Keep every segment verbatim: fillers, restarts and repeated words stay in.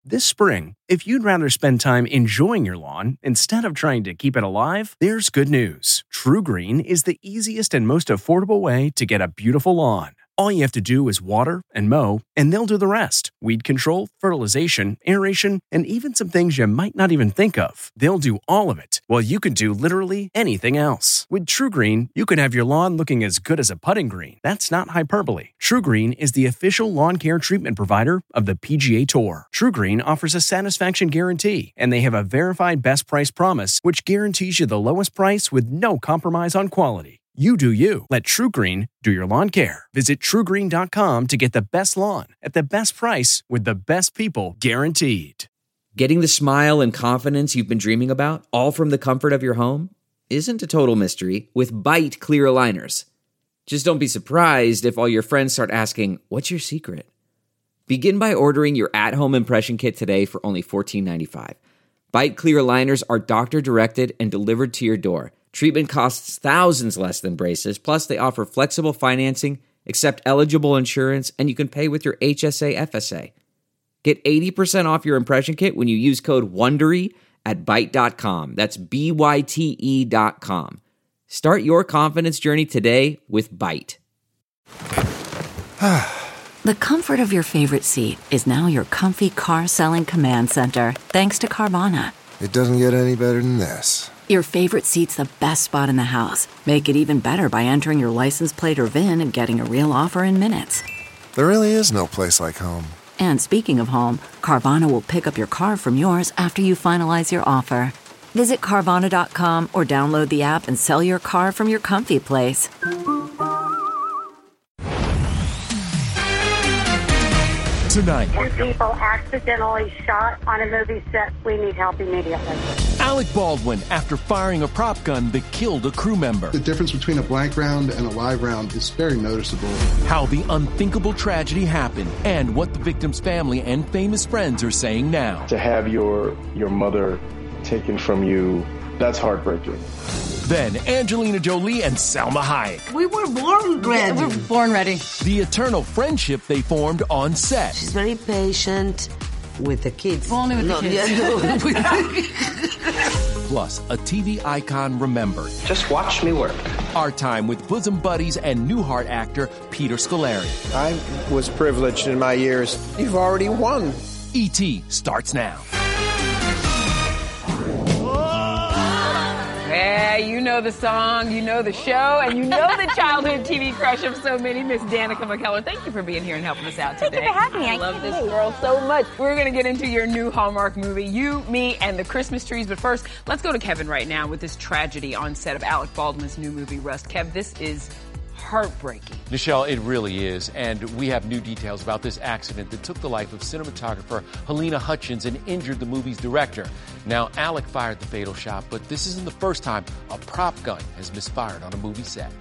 This spring, if you'd rather spend time enjoying your lawn instead of trying to keep it alive, there's good news. TruGreen is the easiest and most affordable way to get a beautiful lawn. All you have to do is water and mow, and they'll do the rest. Weed control, fertilization, aeration, and even some things you might not even think of. They'll do all of it, while you can do literally anything else. With TruGreen, you can have your lawn looking as good as a putting green. That's not hyperbole. TruGreen is the official lawn care treatment provider of the P G A Tour. TruGreen offers a satisfaction guarantee, and they have a verified best price promise, which guarantees you the lowest price with no compromise on quality. You do you. Let TruGreen do your lawn care. Visit True Green dot com to get the best lawn at the best price with the best people guaranteed. Getting the smile and confidence you've been dreaming about, all from the comfort of your home, isn't a total mystery with Byte clear aligners. Just don't be surprised if all your friends start asking, "What's your secret?" Begin by ordering your at-home impression kit today for only fourteen ninety-five. Byte clear aligners are doctor-directed and delivered to your door. Treatment costs thousands less than braces, plus they offer flexible financing, accept eligible insurance, and you can pay with your H S A F S A. Get eighty percent off your impression kit when you use code WONDERY at byte dot com. That's B Y T E dot com. Start your confidence journey today with Byte. The comfort of your favorite seat is now your comfy car-selling command center, thanks to Carvana. It doesn't get any better than this. Your favorite seat's the best spot in the house. Make it even better by entering your license plate or V I N and getting a real offer in minutes. There really is no place like home. And speaking of home, Carvana will pick up your car from yours after you finalize your offer. Visit Carvana dot com or download the app and sell your car from your comfy place. Tonight, Two people accidentally shot on a movie set. We need help immediately. Alec Baldwin after firing a prop gun that killed a crew member. The difference between a blank round and a live round is very noticeable. How the unthinkable tragedy happened and what the victim's family and famous friends are saying now. To have your your mother taken from you, that's heartbreaking. Then Angelina Jolie and Salma Hayek. We were born ready. We were born ready. The eternal friendship they formed on set. She's very patient with the kids. Only with no, the kids. Yeah, no. Plus, a T V icon remembered. Just watch me work. Our time with bosom buddies and Newhart actor Peter Scolari. I was privileged in my years. You've already won. E T starts now. Yeah, you know the song, you know the show, and you know the childhood T V crush of so many, Miss Danica McKellar. Thank you for being here and helping us out today. Thank you for having me. I, I love this girl so much. We're going to get into your new Hallmark movie, You, Me, and the Christmas Trees. But first, let's go to Kevin right now with this tragedy on set of Alec Baldwin's new movie, Rust. Kev, this is heartbreaking. Nichelle, it really is, and we have new details about this accident that took the life of cinematographer Helena Hutchins and injured the movie's director. Now, Alec fired the fatal shot, but this isn't the first time a prop gun has misfired on a movie set.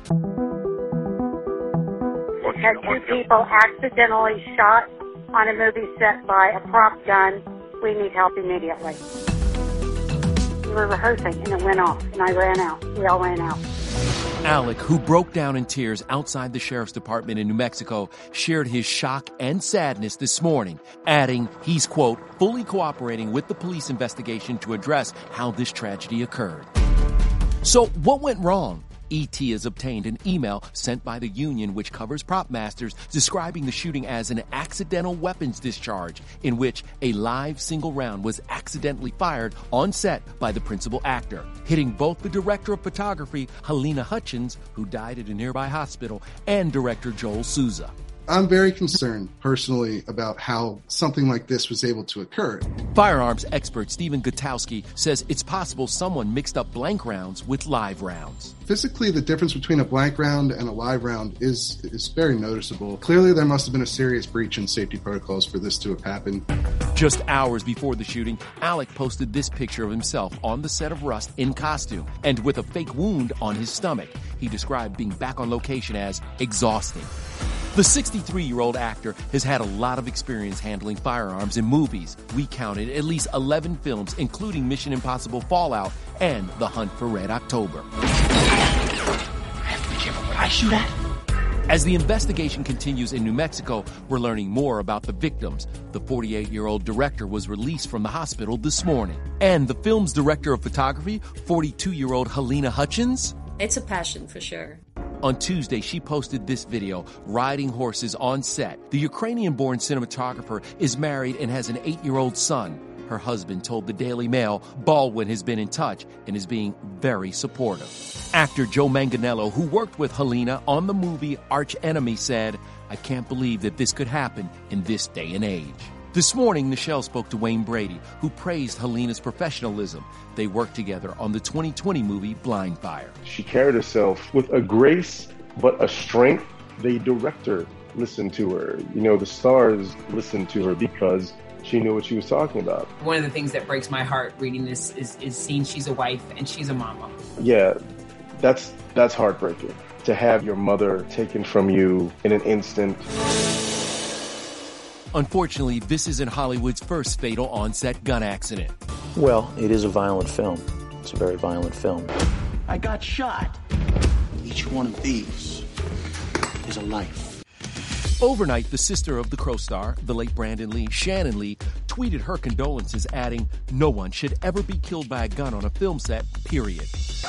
We had two people accidentally shot on a movie set by a prop gun. We need help immediately. We were rehearsing and it went off, and I ran out. We all ran out. Alec, who broke down in tears outside the sheriff's department in New Mexico, shared his shock and sadness this morning, adding he's, quote, fully cooperating with the police investigation to address how this tragedy occurred. So what went wrong? E T has obtained an email sent by the union which covers prop masters describing the shooting as an accidental weapons discharge in which a live single round was accidentally fired on set by the principal actor, hitting both the director of photography, Helena Hutchins, who died at a nearby hospital, and director Joel Souza. I'm very concerned, personally, about how something like this was able to occur. Firearms expert Stephen Gutowski says it's possible someone mixed up blank rounds with live rounds. Physically, the difference between a blank round and a live round is is very noticeable. Clearly, there must have been a serious breach in safety protocols for this to have happened. Just hours before the shooting, Alec posted this picture of himself on the set of Rust in costume and with a fake wound on his stomach. He described being back on location as exhausting. The sixty-three-year-old actor has had a lot of experience handling firearms in movies. We counted at least eleven films, including Mission Impossible Fallout and The Hunt for Red October. I have to be careful what I shoot at. As the investigation continues in New Mexico, we're learning more about the victims. The forty-eight-year-old director was released from the hospital this morning. And the film's director of photography, forty-two-year-old Halyna Hutchins. It's a passion for sure. On Tuesday, she posted this video, riding horses on set. The Ukrainian-born cinematographer is married and has an eight-year-old son. Her husband told the Daily Mail Baldwin has been in touch and is being very supportive. Actor Joe Manganiello, who worked with Halyna on the movie Arch Enemy, said, "I can't believe that this could happen in this day and age." This morning, Nichelle spoke to Wayne Brady, who praised Halyna's professionalism. They worked together on the twenty twenty movie Blind Fire. She carried herself with a grace, but a strength. The director listened to her. You know, the stars listened to her because she knew what she was talking about. One of the things that breaks my heart reading this is, is seeing she's a wife and she's a mama. Yeah, that's that's heartbreaking. To have your mother taken from you in an instant. Unfortunately, this isn't Hollywood's first fatal on-set gun accident. Well, it is a violent film. It's a very violent film. I got shot. Each one of these is a life. Overnight, the sister of the Crow star, the late Brandon Lee, Shannon Lee, tweeted her condolences, adding, "No one should ever be killed by a gun on a film set, period."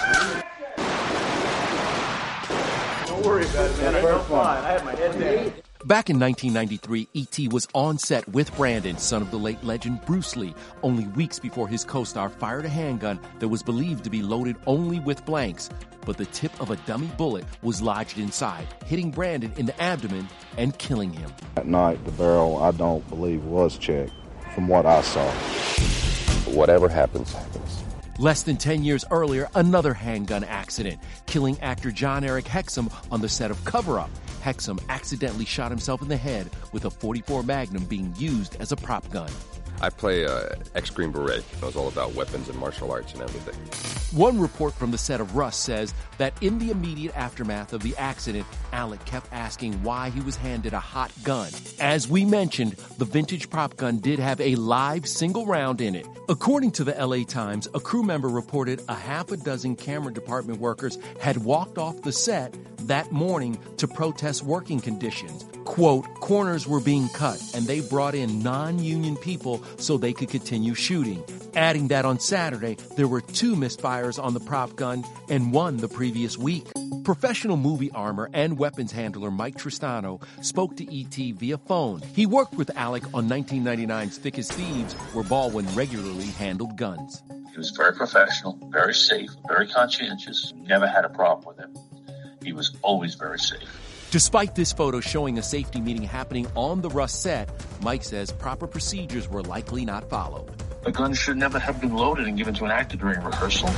Don't worry about it, man. I felt fine. I had my head down. Back in nineteen ninety-three, E T was on set with Brandon, son of the late legend Bruce Lee, only weeks before his co-star fired a handgun that was believed to be loaded only with blanks. But the tip of a dummy bullet was lodged inside, hitting Brandon in the abdomen and killing him. That night, the barrel, I don't believe, was checked, from what I saw. Whatever happens, happens. Less than ten years earlier, another handgun accident, killing actor John Eric Hexum on the set of Cover Up. Hexum accidentally shot himself in the head with a forty-four Magnum being used as a prop gun. I play uh, ex-Green Beret. I was all about weapons and martial arts and everything. One report from the set of Rust says that in the immediate aftermath of the accident, Alec kept asking why he was handed a hot gun. As we mentioned, the vintage prop gun did have a live single round in it. According to the L A Times, a crew member reported a half a dozen camera department workers had walked off the set that morning to protest working conditions. Quote, corners were being cut and they brought in non-union people so they could continue shooting. Adding that on Saturday, there were two misfires on the prop gun and one the previous week. Professional movie armor and weapons handler Mike Tristano spoke to E T via phone. He worked with Alec on nineteen ninety-nine's Thick as Thieves, where Baldwin regularly handled guns. He was very professional, very safe, very conscientious. Never had a problem with him. He was always very safe. Despite this photo showing a safety meeting happening on the Rust set, Mike says proper procedures were likely not followed. A gun should never have been loaded and given to an actor during rehearsal.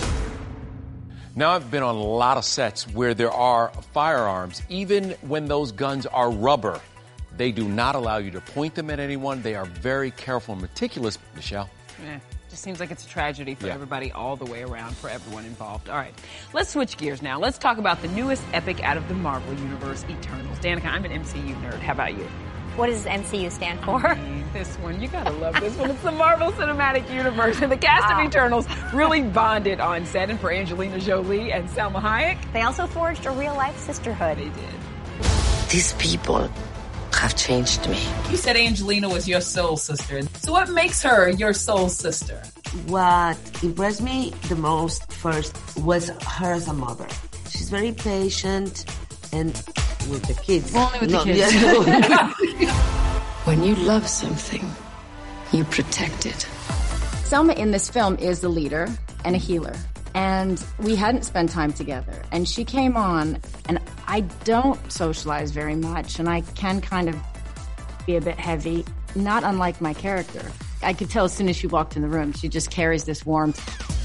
Now, I've been on a lot of sets where there are firearms. Even when those guns are rubber, they do not allow you to point them at anyone. They are very careful and meticulous. Nichelle? Yeah. Just seems like it's a tragedy for yeah. everybody all the way around, for everyone involved. All right, let's switch gears now. Let's talk about the newest epic out of the Marvel Universe, Eternals. Danica, I'm an M C U nerd. How about you? What does M C U stand for? I mean, this one, you gotta love this one. It's the Marvel Cinematic Universe, and the cast wow. of Eternals really bonded on set, and for Angelina Jolie and Salma Hayek. They also forged a real-life sisterhood. They did. These people have changed me. You said Angelina was your soul sister. So what makes her your soul sister? What impressed me the most first was her as a mother. She's very patient and with the kids. Only with no, the kids. Yeah. When you love something, you protect it. Selma in this film is a leader and a healer. And we hadn't spent time together. And she came on, and I don't socialize very much, and I can kind of be a bit heavy, not unlike my character. I could tell as soon as she walked in the room, she just carries this warmth.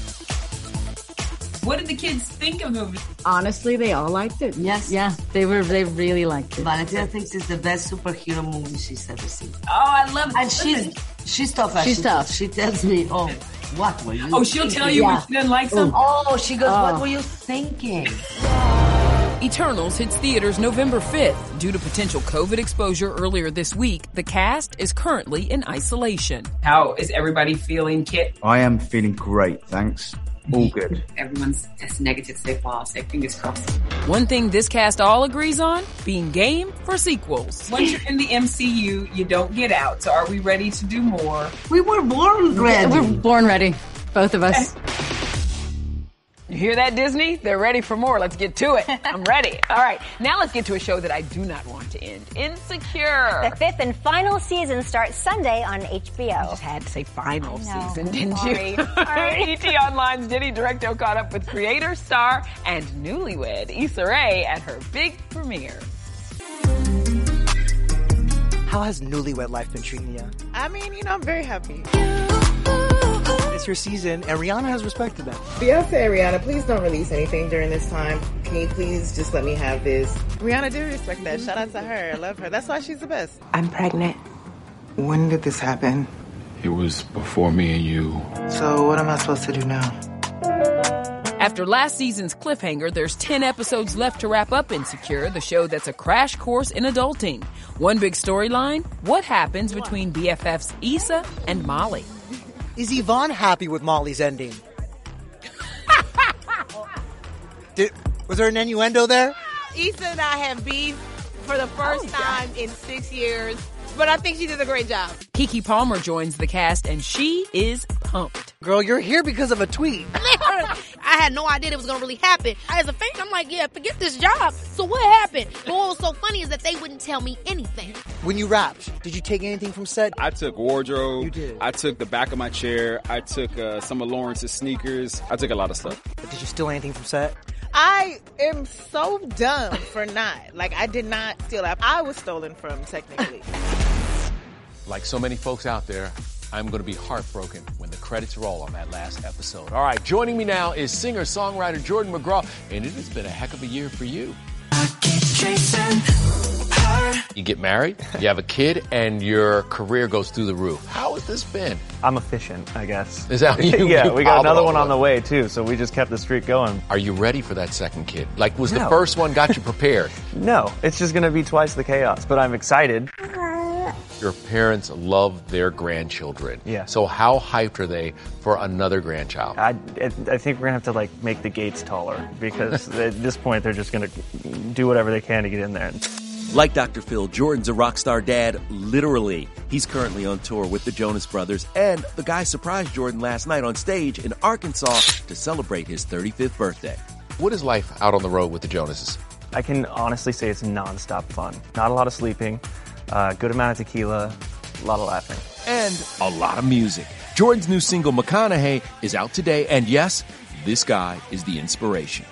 What did the kids think of the movie? Honestly, they all liked it. Yes. Yeah, they were. They really liked it. Valentina thinks it's the best superhero movie she's ever seen. Oh, I love it. And she's, she's tough. She's she, tough. She tells me, oh, what were you Oh, she'll thinking? tell you Yeah. when she doesn't like something? Oh, she goes, Oh. what were you thinking? Eternals hits theaters November fifth. Due to potential COVID exposure earlier this week, the cast is currently in isolation. How is everybody feeling, Kit? I am feeling great, thanks. Oh, good. Everyone's tested negative so far, so fingers crossed. One thing this cast all agrees on, being game for sequels. Once you're in the M C U, you don't get out. So are we ready to do more? We were born ready. We're born ready, both of us. You hear that, Disney? They're ready for more. Let's get to it. I'm ready. All right, now let's get to a show that I do not want to end. Insecure. The fifth and final season starts Sunday on H B O. You just had to say final season, didn't Sorry. you? E T Online's Denny Directo caught up with creator, star, and newlywed Issa Rae at her big premiere. How has newlywed life been treating you? I mean, you know, I'm very happy. It's your season, and Rihanna has respected that. Beyonce, Rihanna, please don't release anything during this time. Can you please just let me have this? Rihanna do respect that. Shout out to her. I love her. That's why she's the best. I'm pregnant. When did this happen? It was before me and you. So what am I supposed to do now? After last season's cliffhanger, there's ten episodes left to wrap up Insecure, the show that's a crash course in adulting. One big storyline, what happens between B F Fs Issa and Molly? Is Yvonne happy with Molly's ending? Did, was there an innuendo there? Issa and I have beef for the first oh, time in six years, but I think she did a great job. Keke Palmer joins the cast, and she is pumped. Girl, you're here because of a tweet. I had no idea it was going to really happen. As a fan, I'm like, yeah, forget this job. So what happened? But what was so funny is that they wouldn't tell me anything. When you rapped, did you take anything from set? I took wardrobe. You did. I took the back of my chair. I took uh, some of Lawrence's sneakers. I took a lot of stuff. But did you steal anything from set? I am so dumb for not. Like, I did not steal that. I was stolen from, technically. Like so many folks out there, I'm going to be heartbroken when the credits roll on that last episode. All right, joining me now is singer-songwriter Jordan McGraw, and it has been a heck of a year for you. I keep chasing her. You get married, you have a kid, and your career goes through the roof. How has this been? I'm efficient, I guess. Is that you? Yeah, you we got another one on the way, too, so we just kept the streak going. Are you ready for that second kid? Like, was no. the first one got you prepared? No, it's just going to be twice the chaos, but I'm excited. Your parents love their grandchildren. Yeah. So how hyped are they for another grandchild? I, I think we're going to have to, like, make the gates taller because at this point they're just going to do whatever they can to get in there. Like Doctor Phil, Jordan's a rock star dad, literally. He's currently on tour with the Jonas Brothers, and the guy surprised Jordan last night on stage in Arkansas to celebrate his thirty-fifth birthday. What is life out on the road with the Jonases? I can honestly say it's nonstop fun. Not a lot of sleeping. Uh, good amount of tequila, a lot of laughing. And a lot of music. Jordan's new single, McConaughey, is out today, and yes, this guy is the inspiration.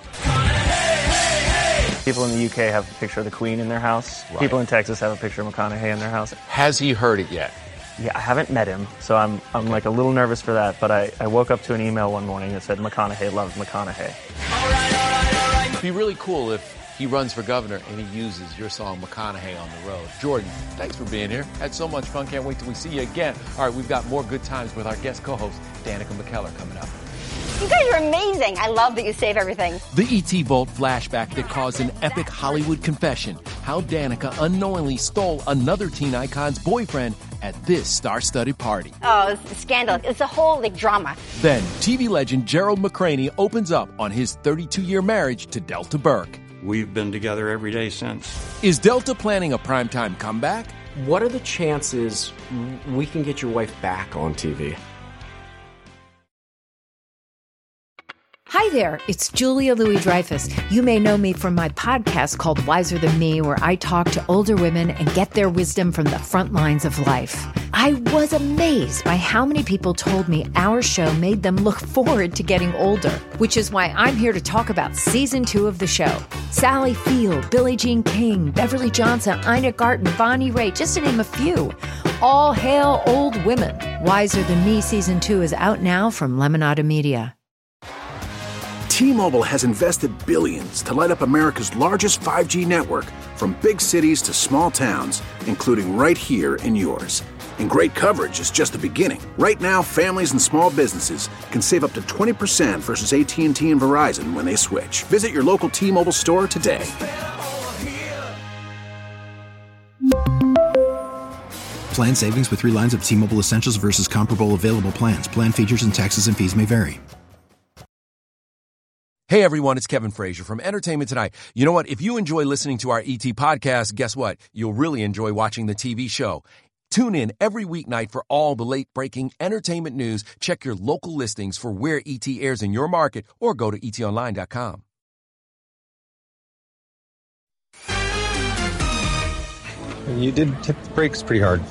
People in the U K have a picture of the Queen in their house. Right. People in Texas have a picture of McConaughey in their house. Has he heard it yet? Yeah, I haven't met him, so I'm I'm like a little nervous for that, but I, I woke up to an email one morning that said McConaughey loves McConaughey. It'd be really cool if he runs for governor and he uses your song McConaughey on the road. Jordan, thanks for being here. Had so much fun. Can't wait till we see you again. All right, we've got more good times with our guest co-host, Danica McKellar, coming up. You guys are amazing. I love that you save everything. The E T Vault flashback that caused an epic Hollywood confession. How Danica unknowingly stole another teen icon's boyfriend at this star-studded party. Oh, it's a scandal. It's a whole, like, drama. Then, T V legend Gerald McCraney opens up on his thirty-two-year marriage to Delta Burke. We've been together every day since. Is Delta planning a primetime comeback? What are the chances we can get your wife back on T V? Hi there, it's Julia Louis-Dreyfus. You may know me from my podcast called Wiser Than Me, where I talk to older women and get their wisdom from the front lines of life. I was amazed by how many people told me our show made them look forward to getting older, which is why I'm here to talk about season two of the show. Sally Field, Billie Jean King, Beverly Johnson, Ina Garten, Bonnie Raitt, just to name a few. All hail old women. Wiser Than Me season two is out now from Lemonada Media. T-Mobile has invested billions to light up America's largest five G network, from big cities to small towns, including right here in yours. And great coverage is just the beginning. Right now, families and small businesses can save up to twenty percent versus A T and T and Verizon when they switch. Visit your local T-Mobile store today. Plan savings with three lines of T-Mobile Essentials versus comparable available plans. Plan features and taxes and fees may vary. Hey everyone, it's Kevin Frazier from Entertainment Tonight. You know what? If you enjoy listening to our E T podcast, guess what? You'll really enjoy watching the T V show. Tune in every weeknight for all the late-breaking entertainment news. Check your local listings for where E T airs in your market or go to e t online dot com. You did hit the brakes pretty hard.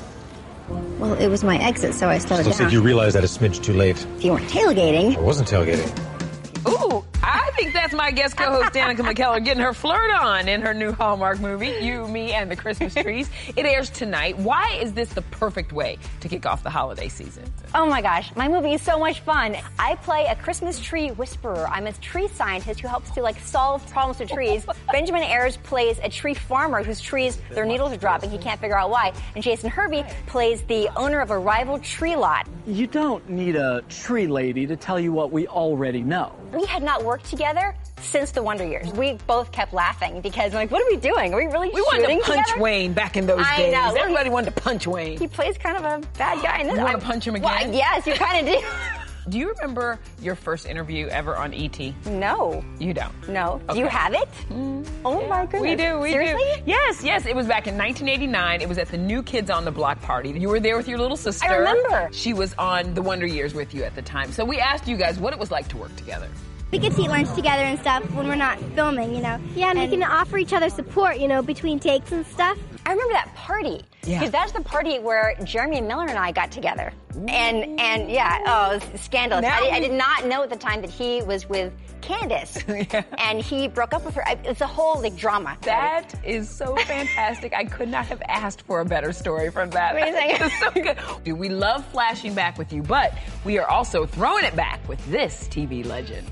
Well, it was my exit, so I slowed Looks down. like you realized that a smidge too late. If you weren't tailgating. I wasn't tailgating. Ooh, I think that's my guest co-host Danica McKellar getting her flirt on in her new Hallmark movie, You, Me, and the Christmas Trees. It airs tonight. Why is this the perfect way to kick off the holiday season? Oh my gosh, my movie is so much fun. I play a Christmas tree whisperer. I'm a tree scientist who helps to like solve problems with trees. Benjamin Ayers plays a tree farmer whose trees, their needles are dropping. He can't figure out why. And Jason Hervey plays the owner of a rival tree lot. You don't need a tree lady to tell you what we already know. We had not worked together since the Wonder Years. We both kept laughing because, like, what are we doing? Are we really We shooting wanted to punch together? Wayne back in those I days. know. Everybody wanted to punch Wayne. He plays kind of a bad guy in this. You want I- to punch him Well, again? yes, you kind of do. Do you remember your first interview ever on E T? No. You don't? No. Okay. Do you have it? Mm, oh my goodness. We do, we Seriously? do. Yes, yes. It was back in nineteen eighty-nine. It was at the New Kids on the Block party. You were there with your little sister. I remember. She was on the Wonder Years with you at the time. So we asked you guys what it was like to work together. We get to eat lunch together and stuff when we're not filming, you know. Yeah, and, and we can offer each other support, you know, between takes and stuff. I remember that party. Yeah. Because that's the party where Jeremy Miller and I got together. And, and yeah, oh, it was scandalous. Now I, I we- did not know at the time that he was with Candace. Yeah. And he broke up with her. I- It's a whole, like, drama. That is so fantastic. I could not have asked for a better story from that. Amazing. It's so good. Dude, we love flashing back with you, but we are also throwing it back with this T V legend.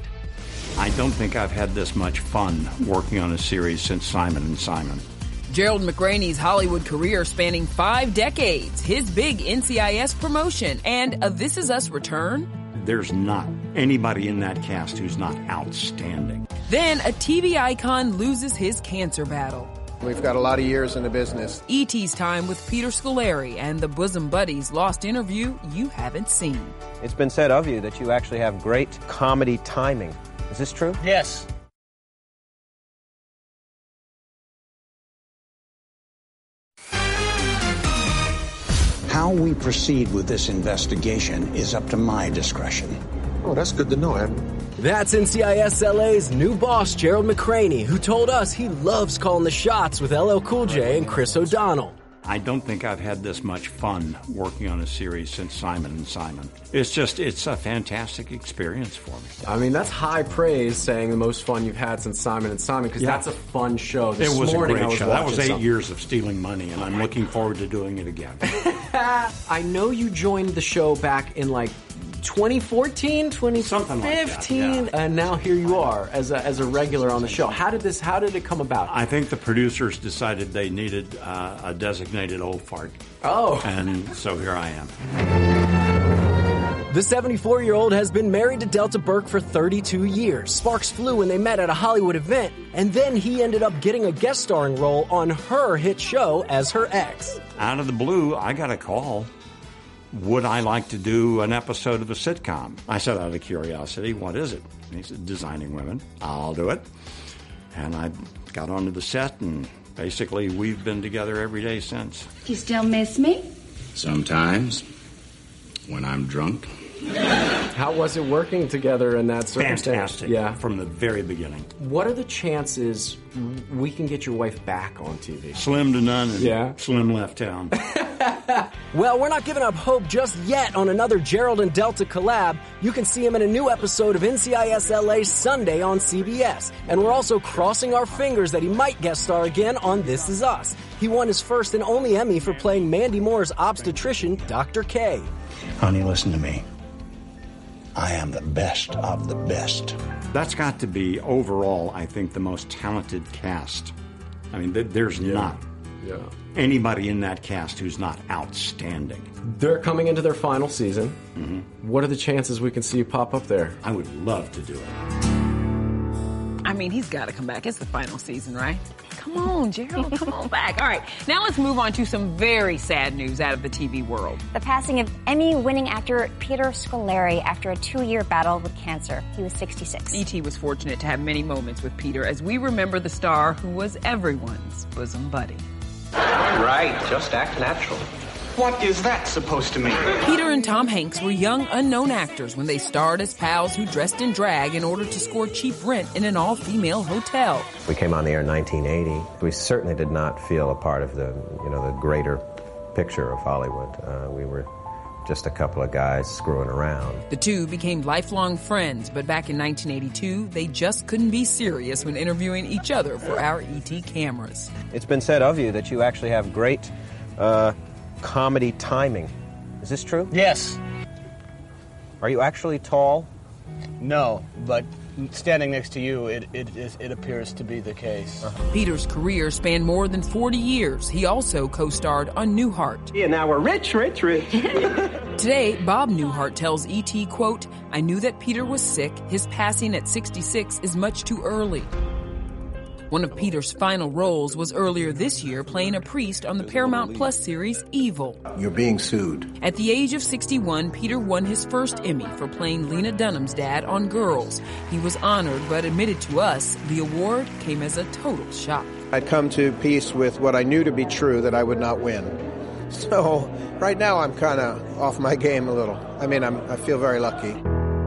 I don't think I've had this much fun working on a series since Simon and Simon. Gerald McRaney's Hollywood career spanning five decades, his big N C I S promotion, and a This Is Us return. There's not anybody in that cast who's not outstanding. Then a T V icon loses his cancer battle. We've got a lot of years in the business. E T's time with Peter Scolari and the Bosom Buddies lost interview you haven't seen. It's been said of you that you actually have great comedy timing. Is this true? Yes. How we proceed with this investigation is up to my discretion. Oh, that's good to know, Admiral. That's N C I S L A's new boss, Gerald McRaney, who told us he loves calling the shots with L L Cool J and Chris O'Donnell. I don't think I've had this much fun working on a series since Simon and Simon. It's just, it's a fantastic experience for me. I mean, that's high praise, saying the most fun you've had since Simon and Simon, because Yeah. that's a fun show. This It was a morning I great was show. That was watching eight something. years of stealing money, and I'm looking forward to doing it again. I know you joined the show back in like twenty fourteen, twenty fifteen, Something like that, yeah. and now here you are as a, as a regular on the show. How did this? How did it come about? I think the producers decided they needed uh, a designated old fart. Oh. And so here I am. The seventy-four-year-old has been married to Delta Burke for thirty-two years. Sparks flew when they met at a Hollywood event, and then he ended up getting a guest starring role on her hit show as her ex. Out of the blue, I got a call. Would I like to do an episode of a sitcom? I said out of curiosity, what is it? And he said, Designing Women. I'll do it. And I got onto the set, and basically we've been together every day since. Do you still miss me? Sometimes, when I'm drunk. How was it working together in that circumstance? Fantastic. Yeah. From the very beginning. What are the chances we can get your wife back on T V? Slim to none, and Yeah. Slim left town. Well, we're not giving up hope just yet on another Gerald and Delta collab. You can see him in a new episode of N C I S L A Sunday on C B S. And we're also crossing our fingers that he might guest star again on This Is Us. He won his first and only Emmy for playing Mandy Moore's obstetrician, Doctor K. Honey, listen to me. I am the best of the best. That's got to be, overall, I think, the most talented cast. I mean, th- there's not Yeah. anybody in that cast who's not outstanding. They're coming into their final season. Mm-hmm. What are the chances we can see you pop up there? I would love to do it. I'm mean, he's got to come back. It's the final season, right? Come on, Gerald, come on back. All right, now let's move on to some very sad news out of the T V world. The passing of Emmy-winning actor Peter Scolari after a two-year battle with cancer. He was sixty-six. E T was fortunate to have many moments with Peter as we remember the star who was everyone's bosom buddy. Right, just act natural. What is that supposed to mean? Peter and Tom Hanks were young, unknown actors when they starred as pals who dressed in drag in order to score cheap rent in an all-female hotel. We came on the air in nineteen eighty. We certainly did not feel a part of the, you know, the greater picture of Hollywood. Uh, we were just a couple of guys screwing around. The two became lifelong friends, but back in nineteen eighty-two, they just couldn't be serious when interviewing each other for our E T cameras. It's been said of you that you actually have great uh, comedy timing. Is this true? Yes. Are you actually tall? No, but standing next to you, it it, it appears to be the case. Uh-huh. Peter's career spanned more than forty years. He also co-starred on Newhart. Yeah, now we're rich, rich, rich. Today, Bob Newhart tells E T, quote, "I knew that Peter was sick. His passing at sixty-six is much too early." One of Peter's final roles was earlier this year playing a priest on the Paramount Plus series Evil. You're being sued. At the age of sixty-one, Peter won his first Emmy for playing Lena Dunham's dad on Girls. He was honored, but admitted to us the award came as a total shock. I'd come to peace with what I knew to be true, that I would not win. So right now I'm kind of off my game a little. I mean, I'm, I feel very lucky.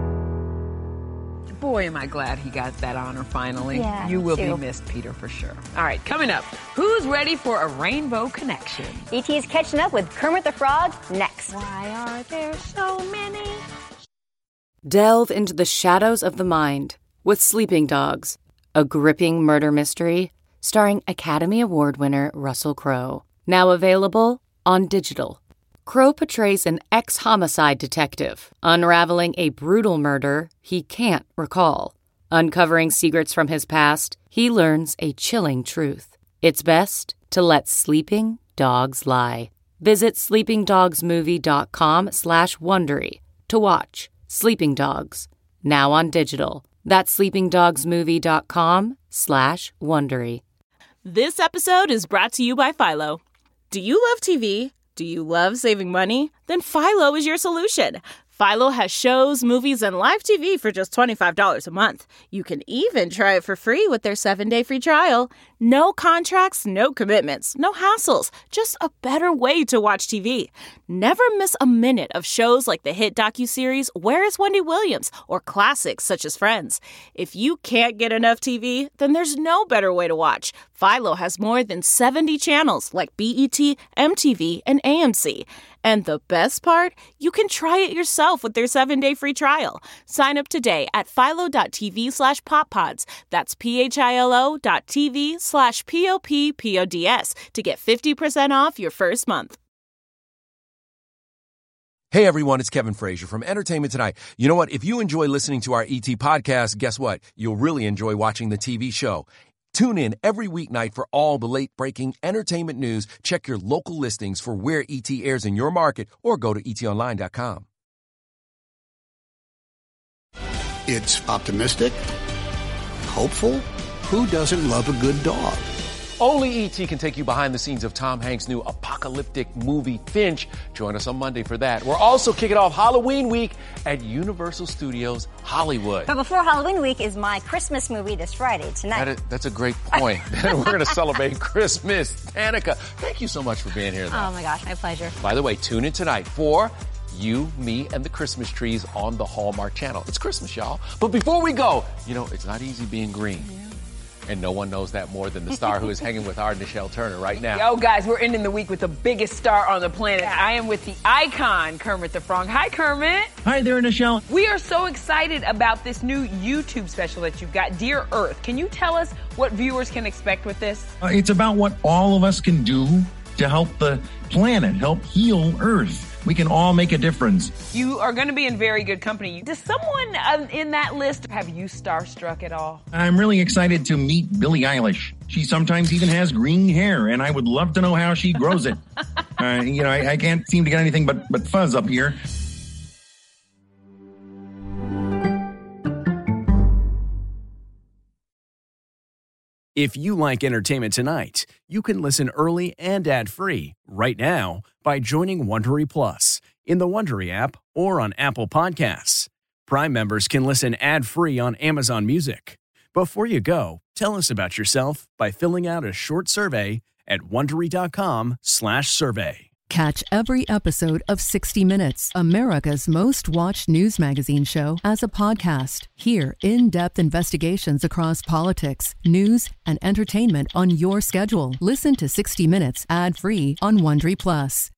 Boy, am I glad he got that honor finally. Yeah, you will too. be missed, Peter, for sure. All right, coming up, who's ready for a Rainbow Connection? E T's catching up with Kermit the Frog next. Why are there so many? Delve into the shadows of the mind with Sleeping Dogs, a gripping murder mystery starring Academy Award winner Russell Crowe. Now available on digital. Crowe portrays an ex-homicide detective, unraveling a brutal murder he can't recall. Uncovering secrets from his past, he learns a chilling truth. It's best to let sleeping dogs lie. Visit sleepingdogsmovie.com slash Wondery to watch Sleeping Dogs, now on digital. That's sleepingdogsmovie.com slash Wondery. This episode is brought to you by Philo. Do you love T V? Do you love saving money? Then Philo is your solution. Philo has shows, movies, and live T V for just twenty-five dollars a month. You can even try it for free with their seven-day free trial. No contracts, no commitments, no hassles. Just a better way to watch T V. Never miss a minute of shows like the hit docuseries Where is Wendy Williams? Or classics such as Friends. If you can't get enough T V, then there's no better way to watch. Philo has more than seventy channels like B E T, M T V, and A M C. And the best part? You can try it yourself with their seven-day free trial. Sign up today at philo.tv slash poppods. That's P-H-I-L-O dot TV slash P-O-P-P-O-D-S to get fifty percent off your first month. Hey everyone, it's Kevin Frazier from Entertainment Tonight. You know what? If you enjoy listening to our E T podcast, guess what? You'll really enjoy watching the T V show. Tune in every weeknight for all the late-breaking entertainment news. Check your local listings for where E T airs in your market or go to E T online dot com. It's optimistic, hopeful. Who doesn't love a good dog? Only E T can take you behind the scenes of Tom Hanks' new apocalyptic movie, Finch. Join us on Monday for that. We're also kicking off Halloween week at Universal Studios Hollywood. But before Halloween week is my Christmas movie this Friday, tonight. That is, that's a great point. We're going to celebrate Christmas. Danica, thank you so much for being here. Though. Oh, my gosh, my pleasure. By the way, tune in tonight for You, Me, and the Christmas Trees on the Hallmark Channel. It's Christmas, y'all. But before we go, you know, it's not easy being green. Yeah. And no one knows that more than the star who is hanging with our Nichelle Turner right now. Yo, guys, we're ending the week with the biggest star on the planet. I am with the icon, Kermit the Frog. Hi, Kermit. Hi there, Nichelle. We are so excited about this new YouTube special that you've got, Dear Earth. Can you tell us what viewers can expect with this? Uh, it's about what all of us can do to help the planet, help heal Earth. We can all make a difference. You are going to be in very good company. Does someone uh, in that list have you starstruck at all? I'm really excited to meet Billie Eilish. She sometimes even has green hair, and I would love to know how she grows it. uh, you know, I, I can't seem to get anything but, but fuzz up here. If you like Entertainment Tonight, you can listen early and ad-free right now by joining Wondery Plus in the Wondery app or on Apple Podcasts. Prime members can listen ad-free on Amazon Music. Before you go, tell us about yourself by filling out a short survey at Wondery.com slash survey. Catch every episode of sixty minutes, America's most watched news magazine show, as a podcast. Hear in-depth investigations across politics, news, and entertainment on your schedule. Listen to sixty minutes ad-free on Wondery Plus.